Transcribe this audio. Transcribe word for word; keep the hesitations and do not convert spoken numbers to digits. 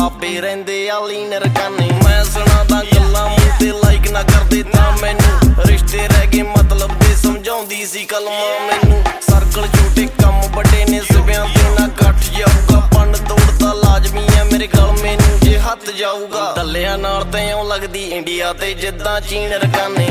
ਬਾਬੇ ਰਹਿੰਦੇ ਆ ਲੀਨ ਰਕਾਨੇ। ਮੈਂ ਸੁਣਾਦਾ ਗੱਲਾਂ ਮੂੰਹ ਤੇ ਲਾਈਕ ਨਾ ਕਰਦੇ ਤਾਂ ਮੈਨੂੰ ਰਿਸ਼ਤੇ ਰਹਿ ਗਏ ਮਤਲਬ ਦੇ ਸਮਝਾਉਂਦੀ ਸੀ ਕਲਮਾਂ ਮੈਨੂੰ। ਸਰਕਲ ਛੋਟੇ ਕੰਮ ਵੱਡੇ ਨੇ ਸਿਵਿਆਂ ਤੇ ਨਾ ਗੱਠ ਜਾਊਗਾ। ਪੰਨ ਤੋੜਦਾ ਲਾਜ਼ਮੀ ਆ ਮੇਰੇ ਗਲ ਮੈਨੂੰ ਜੇ ਹੱਥ ਜਾਊਗਾ। ਦੱਲਿਆਂ ਨਾਲ ਤੇ ਇਉਂ ਲੱਗਦੀ ਇੰਡੀਆ ਤੇ ਜਿੱਦਾਂ ਚੀਨ ਰਕਾਨੇ।